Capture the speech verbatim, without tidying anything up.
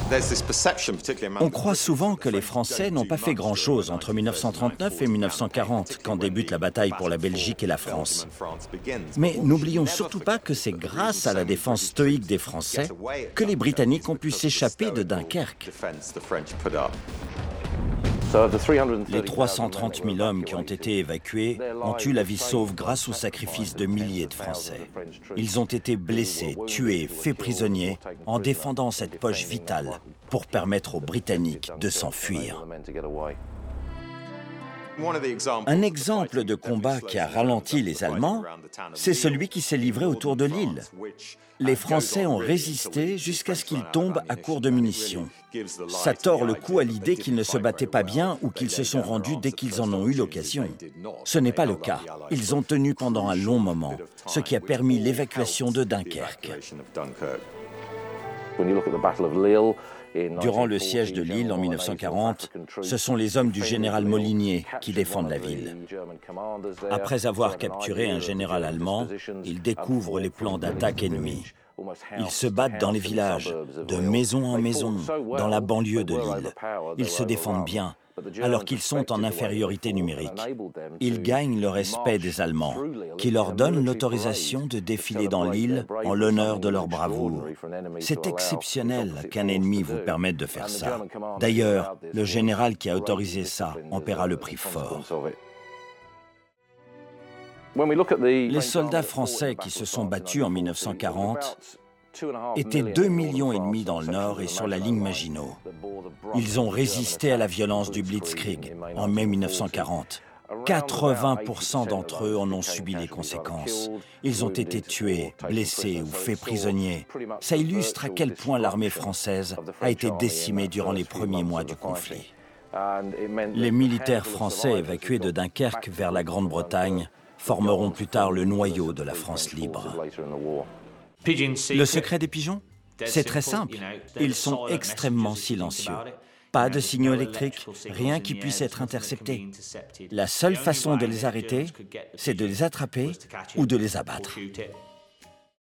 On croit souvent que les Français n'ont pas fait grand-chose entre mille neuf cent trente-neuf et mille neuf cent quarante, quand débute la bataille pour la Belgique et la France. Mais n'oublions surtout pas que c'est grâce à la défense stoïque des Français que les Britanniques ont pu s'échapper de Dunkerque. Les trois cent trente mille hommes qui ont été évacués ont eu la vie sauve grâce au sacrifice de milliers de Français. Ils ont été blessés, tués, faits prisonniers en défendant cette poche vitale pour permettre aux Britanniques de s'enfuir. Un exemple de combat qui a ralenti les Allemands, c'est celui qui s'est livré autour de Lille. Les Français ont résisté jusqu'à ce qu'ils tombent à court de munitions. Ça tord le cou à l'idée qu'ils ne se battaient pas bien ou qu'ils se sont rendus dès qu'ils en ont eu l'occasion. Ce n'est pas le cas. Ils ont tenu pendant un long moment, ce qui a permis l'évacuation de Dunkerque. Durant le siège de Lille en mille neuf cent quarante, ce sont les hommes du général Molinier qui défendent la ville. Après avoir capturé un général allemand, ils découvrent les plans d'attaque ennemis. Ils se battent dans les villages, de maison en maison, dans la banlieue de Lille. Ils se défendent bien, alors qu'ils sont en infériorité numérique. Ils gagnent le respect des Allemands, qui leur donnent l'autorisation de défiler dans l'île en l'honneur de leur bravoure. C'est exceptionnel qu'un ennemi vous permette de faire ça. D'ailleurs, le général qui a autorisé ça en paiera le prix fort. Les soldats français qui se sont battus en mille neuf cent quarante étaient deux millions et demi dans le nord et sur la ligne Maginot. Ils ont résisté à la violence du Blitzkrieg en mai mille neuf cent quarante. quatre-vingts pour cent d'entre eux en ont subi les conséquences. Ils ont été tués, blessés ou faits prisonniers. Ça illustre à quel point l'armée française a été décimée durant les premiers mois du conflit. Les militaires français évacués de Dunkerque vers la Grande-Bretagne formeront plus tard le noyau de la France libre. Le secret des pigeons? C'est très simple. Ils sont extrêmement silencieux. Pas de signaux électriques, rien qui puisse être intercepté. La seule façon de les arrêter, c'est de les attraper ou de les abattre.